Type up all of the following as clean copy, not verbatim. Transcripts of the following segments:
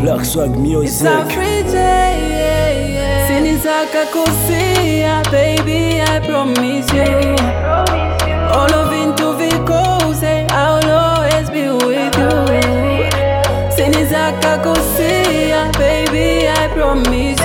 Black Swag Music. It's a free day, Sinizaka kusia, baby, I promise you. All of into Vicose, I'll always be with you. Sinizaka kusia, baby, I promise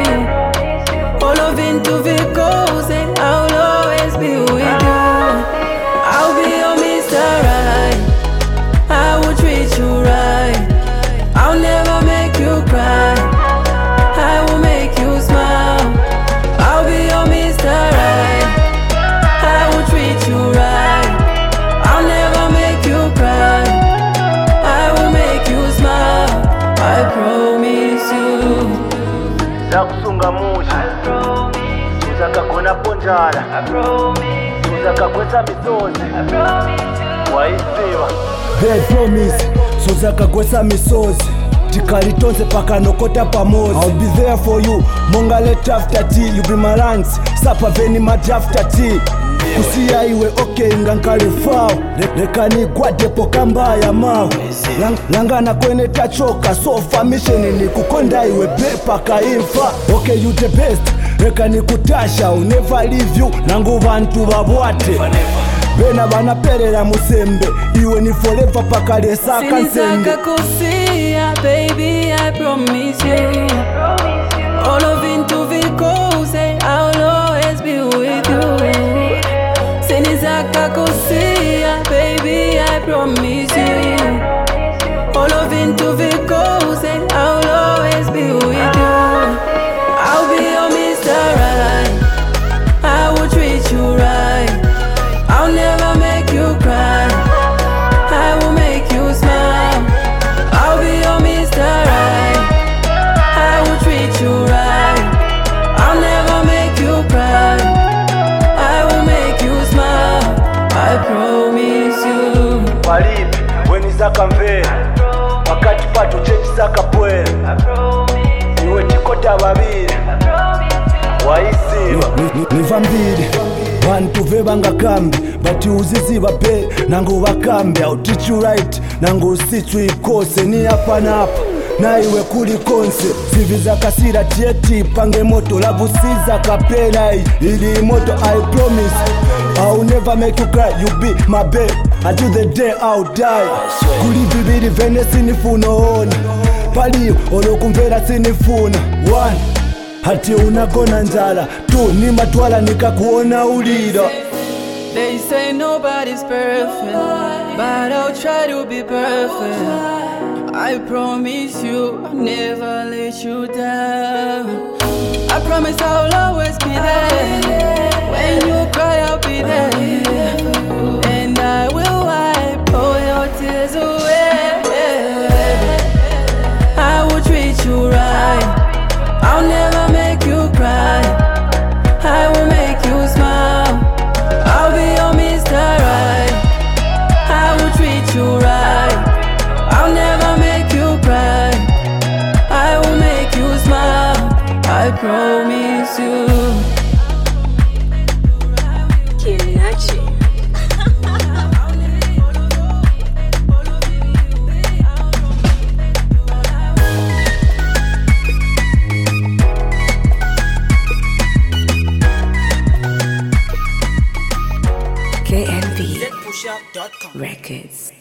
you. All of into Vicose, I'll always be with you. I'll be your Mr. Right. I will treat you right. I'll never make you cry. I will make you smile. I'll be your Mr. Right. I will treat you right. I'll never make you cry. I will make you smile. I promise you. Zakusunga mushi Uzakakona ponjala Uzakakwesa misozi Waisiwa Bad promise Uzakakwesa misozi Tikalitonze paka nokota pamozi. I'll be there for you Mongale after tea. You be my lands Sapa veni maji after tea. Kusia iwe okay ngankale fao. Rekani kwa depo kamba ya mao. Langana kwene tachoka. Sofa mission ni kukonda iwe bepa kainfa. Okay you the best. Rekani kutasha. I'll never leave you. Nangu vantu babwate. Bena bana perera musembe. Iwe ni forever pakale saka nsende. Sinizaka kusia, baby, I promise you. All of into Vicose, I'll always be with you. Sinizaka kusia, baby, I promise you. All of into Vicose, I'll always be with you. I'll be your Mr. Right. I will treat you right. I'll never make you cry. I will make you smile. I'll be your Mr. Right. I will treat you right. I'll never make you cry. I will make you smile. I promise you. Palipi, weni zaka mvera Wakati patu chechi zaka pwere Iwe tikota babiri Waisiwa Nivambiri Vantu vebanga kambi Bati uzizi bape Nangu wakambi I'll teach you right Nangu situ ikose Ni hapa na hapa Na iwe kuli konse Siviza kasira tieti Pange moto Labusiza kapela Ili moto I promise I'll never make you cry You be my babe Until the day I'll die Kuli vibiri vene sinifuna ona Pali olokumvera sinifuna 1 Hati unagona njala 2 ni matwala nikakuona ulira. They say nobody's perfect, but I'll try to be perfect. I promise you I'll never let you down. I promise I'll always be there. When you cry I'll be there. And I will wipe all your tears away. I will treat you right. I'll never make you cry. I will make you smile. I'll be your Mr. Right. I will treat you right. I'll never make you cry. I will make you smile. I promise you. Kinachi. KNV Records.